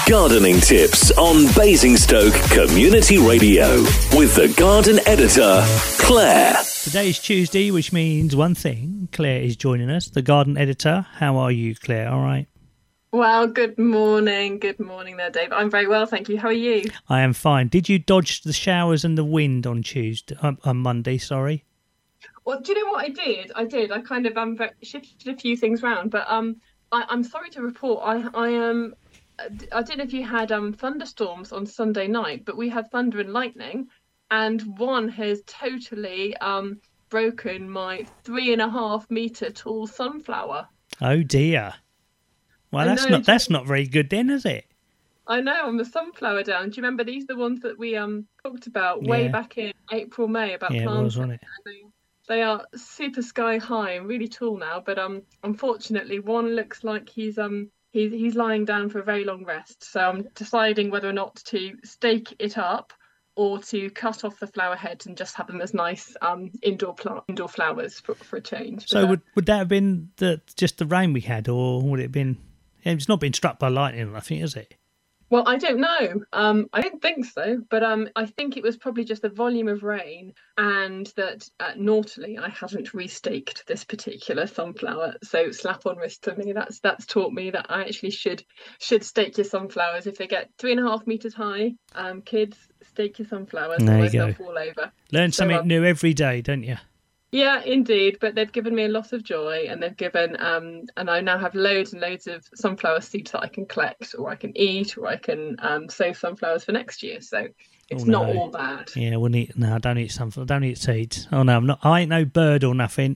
Gardening tips on Basingstoke Community Radio with the garden editor, Claire. Today is Tuesday, which means one thing. Claire is joining us, the garden editor. How are you, Claire? All right? Well, good morning. Good morning there, Dave. I'm very well, thank you. How are you? I am fine. Did you dodge the showers and the wind on Monday, sorry? Well, do you know what I did? I kind of shifted a few things around, but I'm sorry to report I don't know if you had thunderstorms on Sunday night, but we had thunder and lightning, and one has totally broken my 3.5 metre tall sunflower. Oh dear. Well, that's not very good then, is it? I know, I'm the sunflower down. Do you remember these are the ones that we talked about way back in April, May about planting? Yeah, it was, wasn't it? They are super sky high and really tall now, but unfortunately one looks like he's lying down for a very long rest. So I'm deciding whether or not to stake it up or to cut off the flower heads and just have them as nice indoor flowers for a change. So would that have been just the rain we had, or would it have been? It's not been struck by lightning or nothing, is it? Well, I don't know. I don't think so, but I think it was probably just the volume of rain, and that naughtily I hadn't restaked this particular sunflower. So slap on wrist to me. That's taught me that I actually should stake your sunflowers if they get 3.5 meters high. Kids, stake your sunflowers. There you go. Fall over. Learn something new every day, don't you? Yeah, indeed. But they've given me a lot of joy, and they've given and I now have loads and loads of sunflower seeds that I can collect, or I can eat, or I can sow sunflowers for next year. So it's not all bad. Yeah, don't eat sunflower. Don't eat seeds. Oh no, I'm not. I ain't no bird or nothing.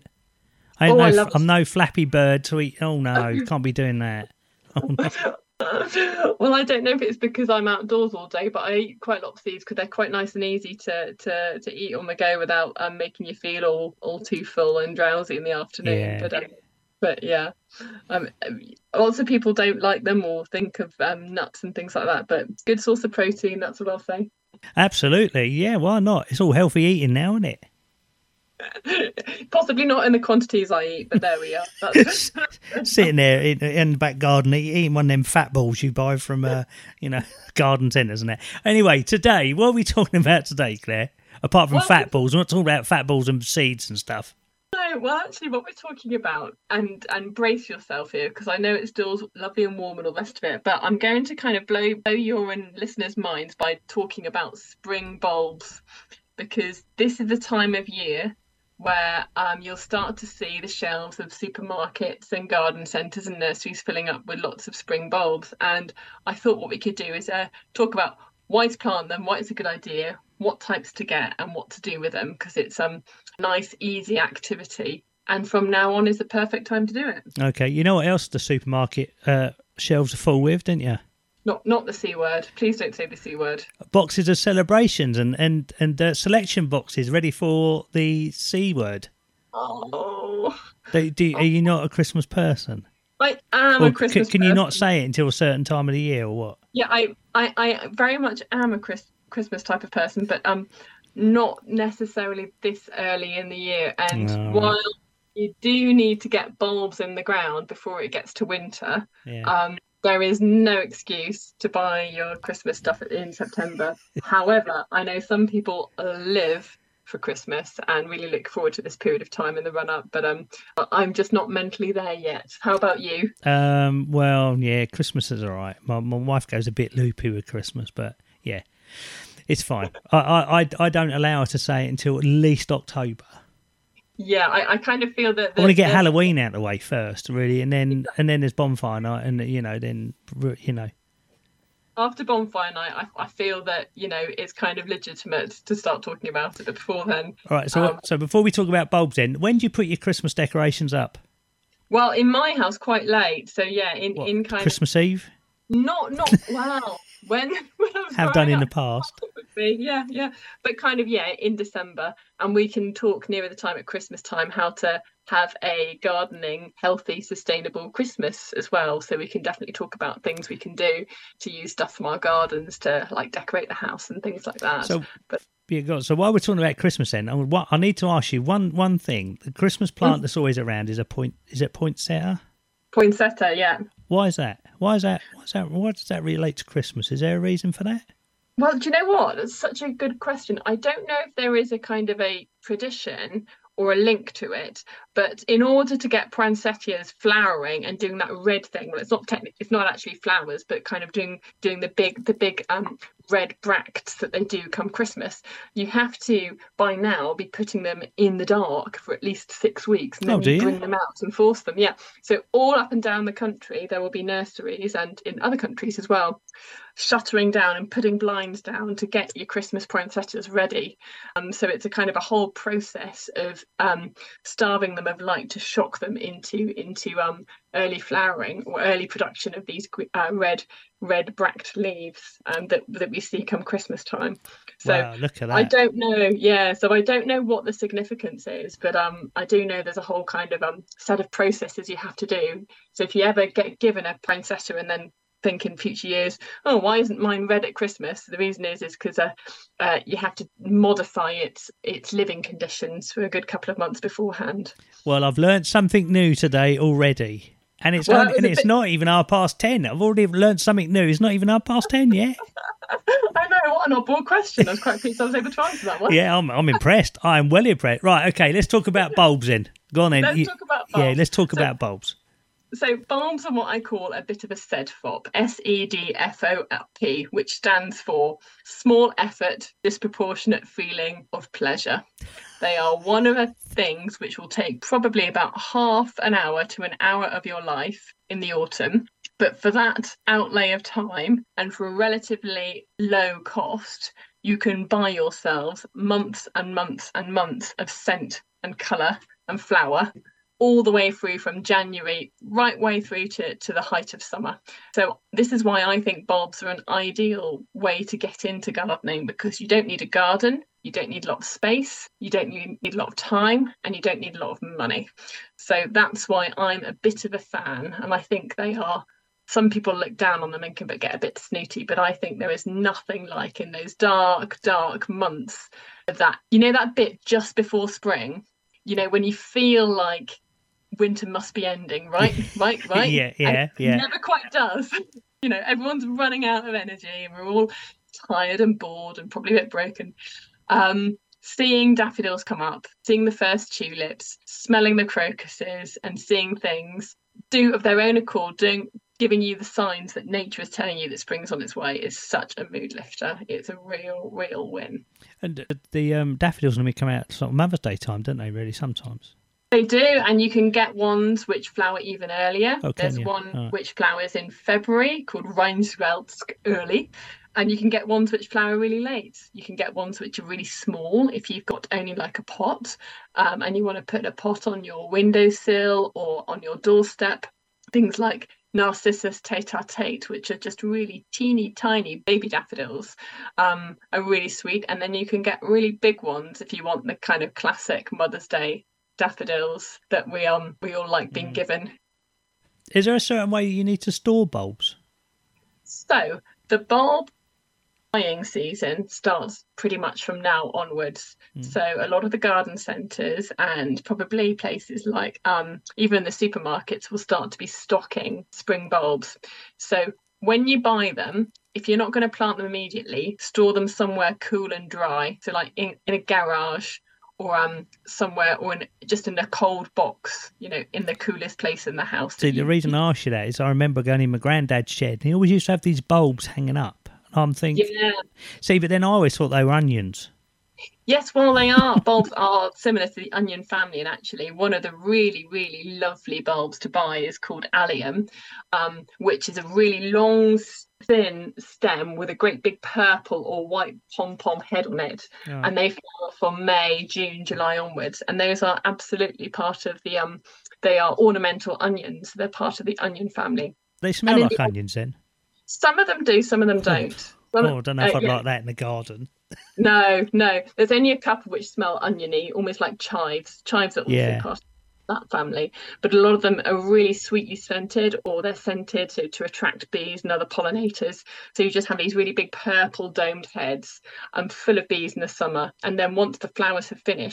I'm no flappy bird to eat. Oh no, you can't be doing that. Oh no. Well, I don't know if it's because I'm outdoors all day, but I eat quite a lot of seeds because they're quite nice and easy to eat on the go without making you feel all too full and drowsy in the afternoon. Yeah. But yeah, lots of people don't like them or think of nuts and things like that. But good source of protein, that's what I'll say. Absolutely, yeah. Why not? It's all healthy eating now, isn't it? Possibly not in the quantities I eat, but there we are. Sitting there in the back garden eating one of them fat balls you buy from garden centres and that. Anyway, today, what are we talking about today, Claire? Apart from fat balls, we're not talking about fat balls and seeds and stuff. No, well, actually, what we're talking about, and brace yourself here, because I know it's still lovely and warm and all the rest of it, but I'm going to kind of blow your and listeners' minds by talking about spring bulbs, because this is the time of year where you'll start to see the shelves of supermarkets and garden centres and nurseries filling up with lots of spring bulbs. And I thought what we could do is talk about why to plant them, why it's a good idea, what types to get and what to do with them, because it's a nice, easy activity. And from now on is the perfect time to do it. Okay, you know what else the supermarket shelves are full with, didn't you? Not the C word. Please don't say the C word. Boxes of celebrations and selection boxes ready for the C word. Oh. Are you not a Christmas person? I am a Christmas person. Can you not say it until a certain time of the year or what? Yeah, I very much am a Christmas type of person, but not necessarily this early in the year. And while you do need to get bulbs in the ground before it gets to winter, there is no excuse to buy your Christmas stuff in September. However, I know some people live for Christmas and really look forward to this period of time in the run-up, but I'm just not mentally there yet. How about you? Well, yeah, Christmas is all right. My wife goes a bit loopy with Christmas, but yeah, it's fine. I don't allow her to say it until at least October. Yeah, I kind of feel that... I want to get Halloween out of the way first, really, and then there's bonfire night, and then. After bonfire night, I feel that it's kind of legitimate to start talking about it. But before then, all right. So before we talk about bulbs, then when do you put your Christmas decorations up? Well, in my house, quite late. So yeah, in kind Christmas Eve. Not wow. When I was have done in the past. Yeah, but kind of in December, and we can talk nearer the time at Christmas time how to have a gardening, healthy, sustainable Christmas as well. So we can definitely talk about things we can do to use stuff from our gardens to decorate the house and things like that. So while we're talking about Christmas, then I need to ask you one thing. The Christmas plant that's always around is a poinsettia. Poinsettia, yeah. Why is that? Why does that relate to Christmas? Is there a reason for that? Well, do you know what? That's such a good question. I don't know if there is a kind of a tradition or a link to it, but in order to get poinsettias flowering and doing that red thing, well, it's not actually flowers, but kind of doing the big red bracts that they do come Christmas, you have to by now be putting them in the dark for at least 6 weeks, and then you bring them out and force them. Yeah. So all up and down the country there will be nurseries, and in other countries as well, shuttering down and putting blinds down to get your Christmas poinsettias ready. So it's a kind of a whole process of starving them of light to shock them into early flowering or early production of these red bract leaves that we see come Christmas time. So wow, look at that. I don't know. Yeah, so I don't know what the significance is, but I do know there's a whole kind of set of processes you have to do. So if you ever get given a poinsettia and then think in future years, oh, why isn't mine red at Christmas? The reason is because you have to modify its living conditions for a good couple of months beforehand. Well, I've learned something new today already, and it's not even 10:30. I've already learned something new. It's not even 10:30 yet. I know, what an oddball question. I was quite pleased I was able to answer that one. Yeah, I'm impressed. I'm well impressed. Right, okay, let's talk about bulbs then. Go on then. Let's talk about bulbs. Yeah, let's talk about bulbs. So bulbs are what I call a bit of a SEDFOP, SEDFOP, which stands for small effort, disproportionate feeling of pleasure. They are one of the things which will take probably about half an hour to an hour of your life in the autumn. But for that outlay of time and for a relatively low cost, you can buy yourselves months and months and months of scent and colour and flower, all the way through from January right way through to the height of summer. So this is why I think bulbs are an ideal way to get into gardening, because you don't need a garden, you don't need a lot of space, you don't need a lot of time, and you don't need a lot of money. So that's why I'm a bit of a fan, and I think they are, some people look down on them and can get a bit snooty, but I think there is nothing like in those dark months, that, you know, that bit just before spring, you know, when you feel like winter must be ending, right? yeah. It never quite does. You know, everyone's running out of energy and we're all tired and bored and probably a bit broken. Seeing daffodils come up, seeing the first tulips, smelling the crocuses, and seeing things do of their own accord, giving you the signs that nature is telling you that spring's on its way, is such a mood lifter. It's a real win. And the daffodils normally come out sort of Mother's Day time, don't they, really, sometimes? They do, and you can get ones which flower even earlier. There's one which flowers in February called Reinschwelsk early, and you can get ones which flower really late. You can get ones which are really small if you've got only like a pot, and you want to put a pot on your windowsill or on your doorstep. Things like Narcissus Tete-a-Tete, which are just really teeny tiny baby daffodils, are really sweet. And then you can get really big ones if you want the kind of classic Mother's Day daffodils that we all like being given. Is there a certain way you need to store bulbs? So the bulb buying season starts pretty much from now onwards. So a lot of the garden centres and probably places like even the supermarkets will start to be stocking spring bulbs. So when you buy them, if you're not going to plant them immediately, store them somewhere cool and dry. So like in a garage, or somewhere, or just in a cold box, you know, in the coolest place in the house. See, the reason I ask you that is I remember going in my granddad's shed, and he always used to have these bulbs hanging up. And I'm thinking, see, but then I always thought they were onions. Yes, well, they are. Bulbs are similar to the onion family, and actually one of the really, really lovely bulbs to buy is called allium, which is a really long, thin stem with a great big purple or white pom-pom head on it, and they flower from May, June, July onwards, and those are absolutely part of the they are ornamental onions. They're part of the onion family. They smell like onions then? Some of them do, some of them don't. I don't know if I'd like that in the garden. No. There's only a couple which smell oniony, almost like chives. Chives are also part of that family. But a lot of them are really sweetly scented, or they're scented to attract bees and other pollinators. So you just have these really big purple domed heads full of bees in the summer. And then once the flowers have finished,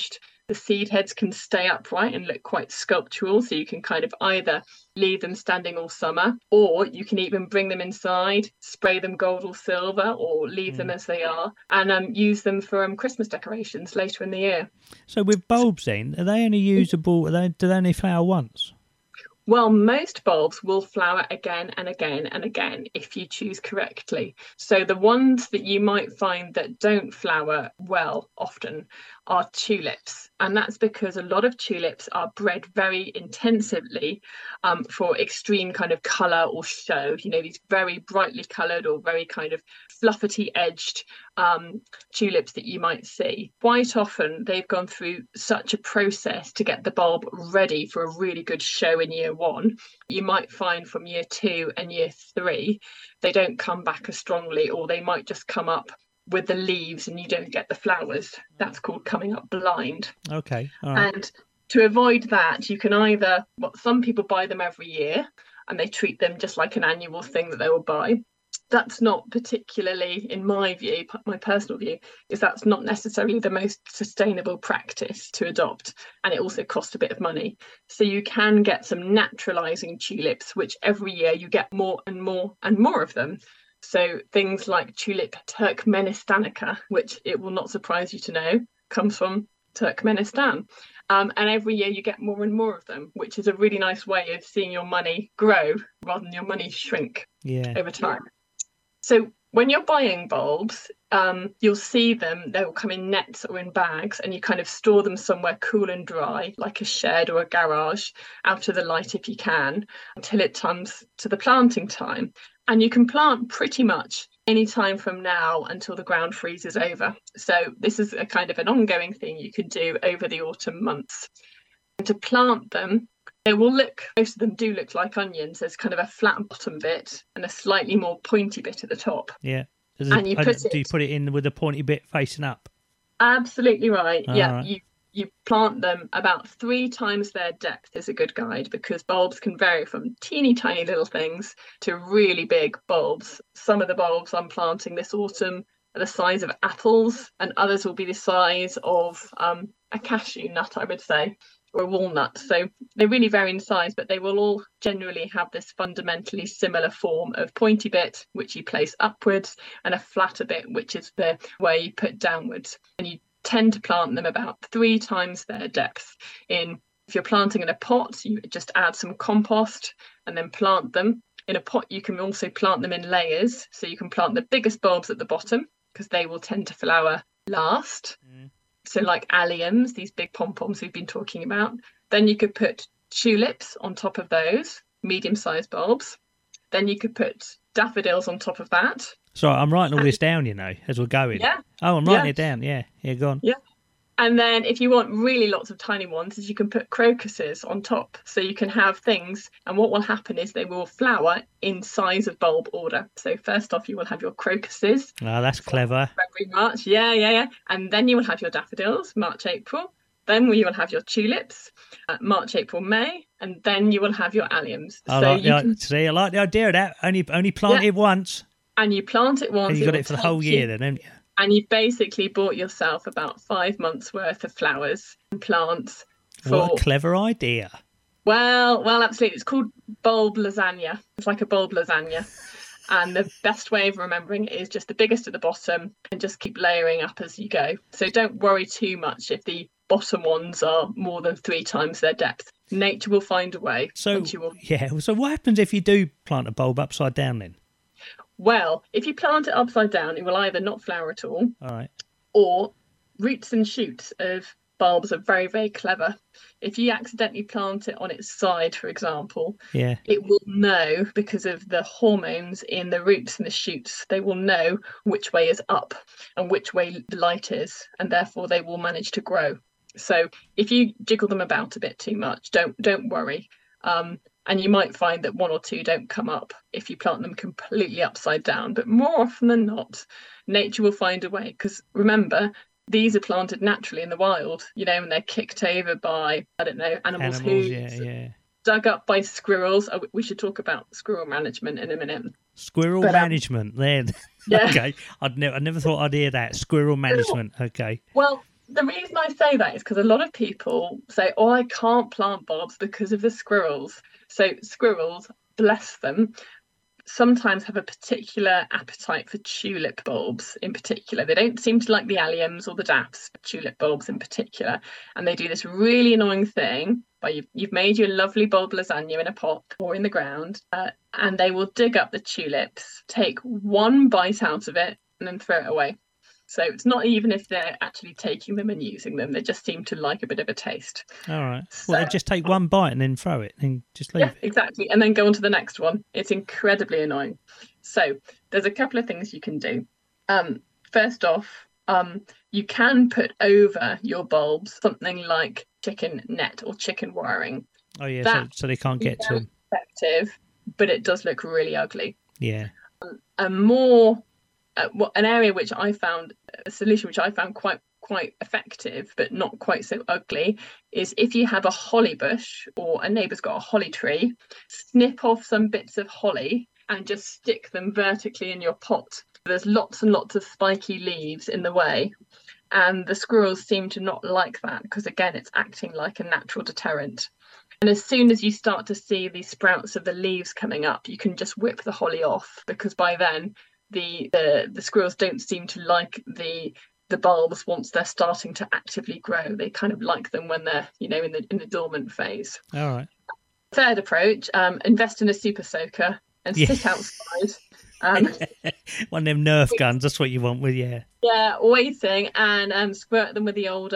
the seed heads can stay upright and look quite sculptural. So you can kind of either leave them standing all summer, or you can even bring them inside, spray them gold or silver, or leave them as they are, and use them for Christmas decorations later in the year. So with bulbs then, are they only usable, do they only flower once? Well, most bulbs will flower again and again and again if you choose correctly. So the ones that you might find that don't flower well often are tulips. And that's because a lot of tulips are bred very intensively for extreme kind of colour or show. You know, these very brightly coloured or very kind of fluffety edged tulips that you might see. Quite often they've gone through such a process to get the bulb ready for a really good show in year one. You might find from year 2 and year 3 they don't come back as strongly, or they might just come up with the leaves and you don't get the flowers. That's called coming up blind. Okay. All right. And to avoid that, you can either, well, some people buy them every year and they treat them just like an annual thing that they will buy. That's not particularly, in my view, my personal view, is that's not necessarily the most sustainable practice to adopt. And it also costs a bit of money. So you can get some naturalizing tulips, which every year you get more and more and more of them. So things like tulip Turkmenistanica, which it will not surprise you to know, comes from Turkmenistan. And every year you get more and more of them, which is a really nice way of seeing your money grow rather than your money shrink over time. So when you're buying bulbs, you'll see them, they'll come in nets or in bags, and you kind of store them somewhere cool and dry, like a shed or a garage, out of the light if you can, until it comes to the planting time. And you can plant pretty much any time from now until the ground freezes over. So this is a kind of an ongoing thing you can do over the autumn months. And to plant them, they will look, most of them do look like onions. There's kind of a flat bottom bit and a slightly more pointy bit at the top. Yeah. Do you put it in with the pointy bit facing up? Absolutely right. Yeah. Right. You plant them about 3 times their depth is a good guide, because bulbs can vary from teeny tiny little things to really big bulbs. Some of the bulbs I'm planting this autumn are the size of apples, and others will be the size of a cashew nut, I would say, or a walnut. So they really vary in size, but they will all generally have this fundamentally similar form of pointy bit, which you place upwards, and a flatter bit, which is the where you put downwards. And you tend to plant them about 3 times their depth. If you're planting in a pot, you just add some compost and then plant them. In a pot, you can also plant them in layers. So you can plant the biggest bulbs at the bottom, because they will tend to flower last. So like alliums, these big pom-poms we've been talking about. Then you could put tulips on top of those, medium-sized bulbs. Then you could put daffodils on top of that. Sorry, I'm writing all this down, as we're going. Yeah. Oh, I'm writing it down. Yeah, go on. Yeah. And then if you want really lots of tiny ones, is you can put crocuses on top. So you can have things, and what will happen is they will flower in size of bulb order. So first off, you will have your crocuses. Oh, that's clever. February, March. Yeah. And then you will have your daffodils, March, April. Then you will have your tulips, March, April, May. And then you will have your alliums. I like the idea of that. Only plant it once. And you plant it once. And you got it for the whole year then, haven't you? And you've basically bought yourself about 5 months worth of flowers and plants. What a clever idea. Well, absolutely. It's called bulb lasagna. It's like a bulb lasagna. And the best way of remembering it is just the biggest at the bottom and just keep layering up as you go. So don't worry too much if the bottom ones are more than 3 times their depth. Nature will find a way. So what happens if you do plant a bulb upside down then? Well, if you plant it upside down, it will either not flower at all, right, or roots and shoots of bulbs are very, very clever. If you accidentally plant it on its side, for example, it will know, because of the hormones in the roots and the shoots, they will know which way is up and which way the light is, and therefore they will manage to grow. So if you jiggle them about a bit too much, don't worry. And you might find that 1 or 2 don't come up if you plant them completely upside down. But more often than not, nature will find a way. Because remember, these are planted naturally in the wild, and they're kicked over by, animals' hooves, dug up by squirrels. Oh, we should talk about squirrel management in a minute. Squirrel management, then. Yeah. Okay. I never thought I'd hear that. Squirrel management. Okay. Well, the reason I say that is because a lot of people say, "Oh, I can't plant bulbs because of the squirrels." So squirrels, bless them, sometimes have a particular appetite for tulip bulbs in particular. They don't seem to like the alliums or the daffs, but tulip bulbs in particular. And they do this really annoying thing where you've made your lovely bulb lasagna in a pot or in the ground, and they will dig up the tulips, take one bite out of it, and then throw it away. So it's not even if they're actually taking them and using them, they just seem to like a bit of a taste. All right. Well, they just take one bite and then throw it and just leave it. Exactly. And then go on to the next one. It's incredibly annoying. So there's a couple of things you can do. First off, you can put over your bulbs something like chicken net or chicken wiring. Oh, yeah, so they can't get to them. Effective, but it does look really ugly. Yeah. An area which I found, a solution which I found quite effective but not quite so ugly, is if you have a holly bush or a neighbour's got a holly tree, snip off some bits of holly and just stick them vertically in your pot. There's lots and lots of spiky leaves in the way, and the squirrels seem to not like that because, again, it's acting like a natural deterrent. And as soon as you start to see the sprouts of the leaves coming up, you can just whip the holly off, because by then the squirrels don't seem to like the bulbs once they're starting to actively grow. They kind of like them when they're, in the dormant phase. All right. Third approach, invest in a super soaker and sit outside. One of them Nerf guns, that's what you want with, waiting, and squirt them with the old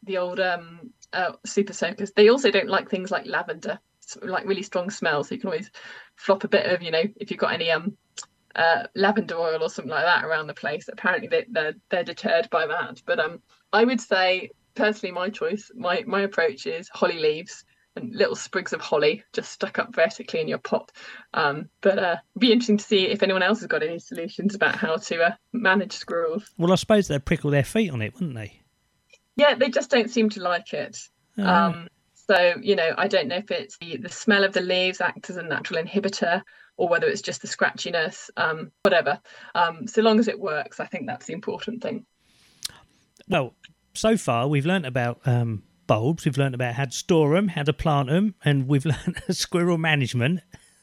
super soakers. They also don't like things like lavender, like really strong smell, so you can always flop a bit of, if you've got any lavender oil or something like that around the place. Apparently they're deterred by that. But I would say, personally, my choice, my approach is holly leaves and little sprigs of holly just stuck up vertically in your pot. But it'd be interesting to see if anyone else has got any solutions about how to manage squirrels. Well, I suppose they'd prickle their feet on it, wouldn't they? Yeah, they just don't seem to like it. So, I don't know if it's the smell of the leaves acts as a natural inhibitor, or whether it's just the scratchiness, whatever. So long as it works, I think that's the important thing. Well, so far we've learnt about bulbs, we've learnt about how to store them, how to plant them, and we've learnt squirrel management.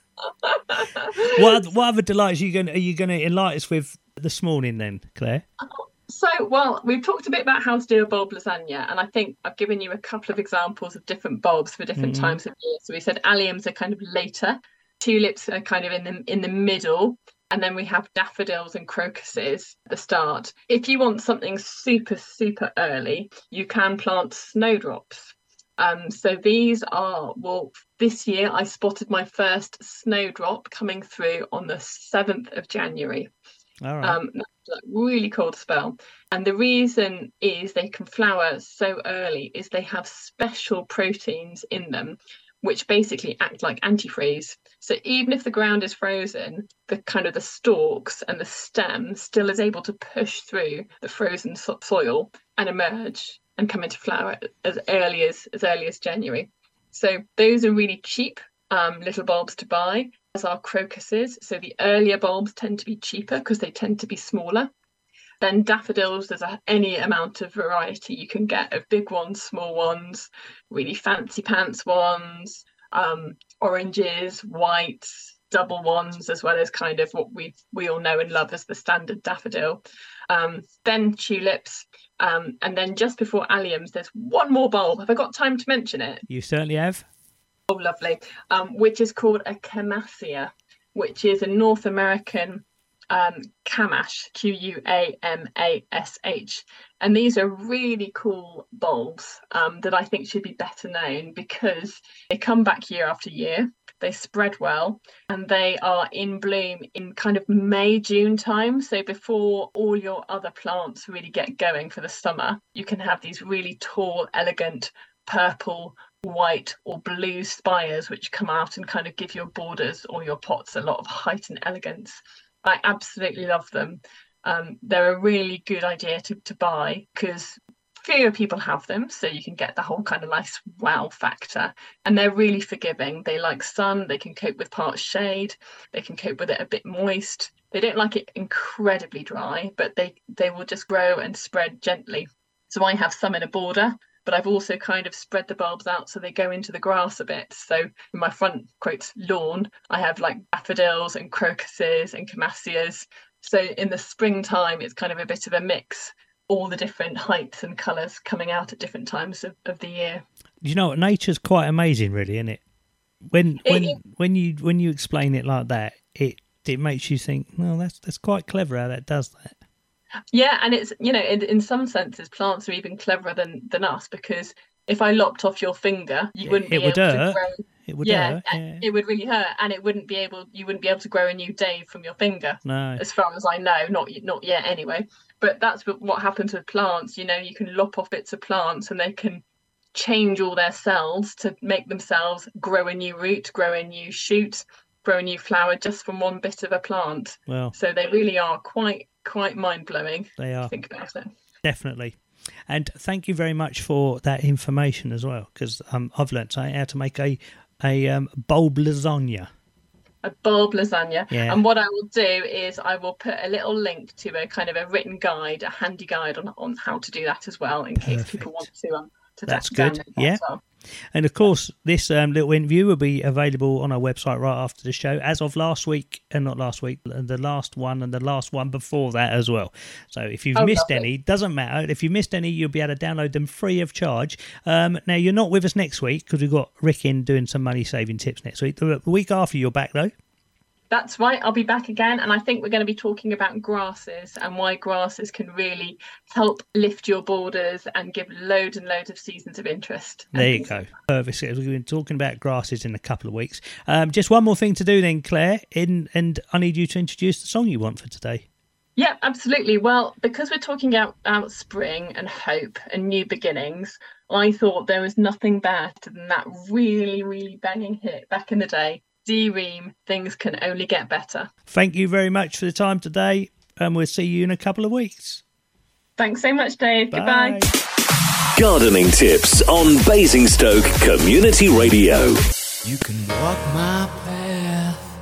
What other delights are you going to enlighten us with this morning then, Claire? So, we've talked a bit about how to do a bulb lasagna, and I think I've given you a couple of examples of different bulbs for different times of year. So we said alliums are kind of later, tulips are kind of in the middle, and then we have daffodils and crocuses at the start. If you want something super, super early, you can plant snowdrops. So these are, this year I spotted my first snowdrop coming through on the 7th of January. All right. Like really cold spell, and the reason is they can flower so early is they have special proteins in them which basically act like antifreeze. So even if the ground is frozen, the stalks and the stem still is able to push through the frozen soil and emerge and come into flower as early as January. So those are really cheap little bulbs to buy, as are crocuses. So the earlier bulbs tend to be cheaper because they tend to be smaller. Then daffodils, there's any amount of variety you can get of big ones, small ones, really fancy pants ones, oranges, whites, double ones, as well as kind of what we all know and love as the standard daffodil. Then tulips, and then just before alliums, there's one more bulb. Have I got time to mention it? You certainly have. Oh, lovely. Which is called a Camassia, which is a North American Camash, Quamash. And these are really cool bulbs that I think should be better known because they come back year after year. They spread well, and they are in bloom in kind of May, June time. So before all your other plants really get going for the summer, you can have these really tall, elegant, purple, white or blue spires which come out and kind of give your borders or your pots a lot of height and elegance. I absolutely love them. They're a really good idea to buy because fewer people have them, so you can get the whole kind of nice wow factor, and they're really forgiving. They like sun, they can cope with part shade, they can cope with it a bit moist. They don't like it incredibly dry, but they will just grow and spread gently. So I have some in a border, but I've also kind of spread the bulbs out so they go into the grass a bit. So in my front, quote, lawn, I have like daffodils and crocuses and camassias. So in the springtime, it's kind of a bit of a mix, all the different heights and colours coming out at different times of the year. You know what? Nature's quite amazing, really, isn't it? When you explain it like that, it makes you think, well, that's quite clever how that does that. Yeah, and it's, you know, in some senses, plants are even cleverer than us, because if I lopped off your finger, you wouldn't be able to grow. It would hurt. Yeah. It would really hurt, and you wouldn't be able to grow a new Dave from your finger. No, as far as I know, not yet anyway. But that's what happens with plants. You know, you can lop off bits of plants, and they can change all their cells to make themselves grow a new root, grow a new shoot, grow a new flower just from one bit of a plant. Well, so they really are quite mind-blowing. They are. Think about it. Definitely. And thank you very much for that information as well, because I've learnt how to make a bulb lasagna. A bulb lasagna. Yeah. And what I will do is I will put a little link to a kind of a written guide, a handy guide on how to do that as well, in case people want to That's good. Yeah. Well. And of course, this little interview will be available on our website right after the show, as of last week, and not last week, the last one and the last one before that as well. So if you've missed any, doesn't matter. If you missed any, you'll be able to download them free of charge. Now, you're not with us next week because we've got Rick in doing some money-saving tips next week. The week after, you're back, though. That's right, I'll be back again, and I think we're going to be talking about grasses and why grasses can really help lift your borders and give loads and loads of seasons of interest. There you go. Perfect. We've been talking about grasses in a couple of weeks. Just one more thing to do then, Claire, and I need you to introduce the song you want for today. Yeah, absolutely. Well, because we're talking about spring and hope and new beginnings, I thought there was nothing better than that really, really banging hit back in the day. D-Ream, Things Can Only Get Better. Thank you very much for the time today, and we'll see you in a couple of weeks. Thanks so much, Dave. Bye. Goodbye. Gardening tips on Basingstoke Community Radio. You can walk my path,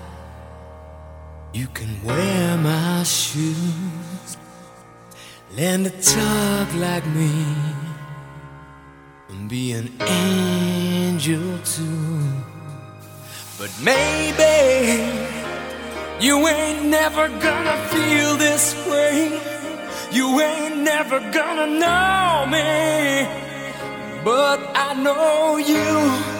you can wear my shoes, learn to talk like me, and be an angel too. But maybe you ain't never gonna feel this way. You ain't never gonna know me, but I know you.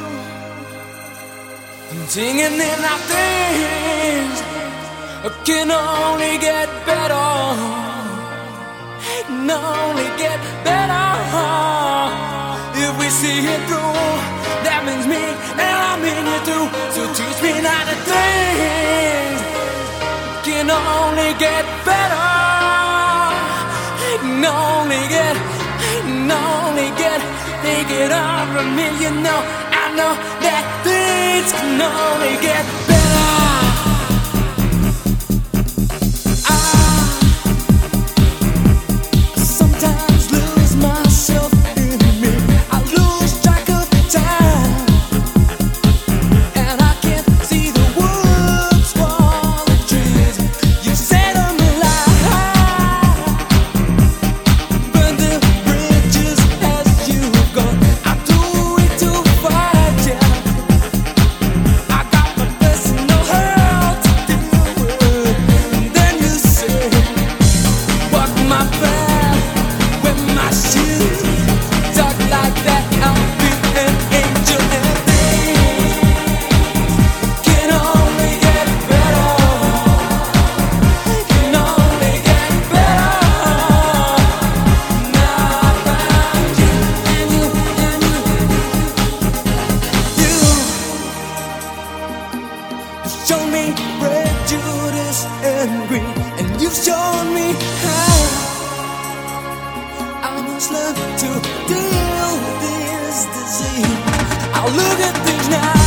Singing in our things can only get better. It can only get better if we see it through. That means me, and I mean you too. So teach me not to think. Can only get better. It can only get. Take it all from me, you know. I know that things can only get better. I sometimes lose myself in me. I lose track of time. Learn to deal with this disease. I'll look at things now.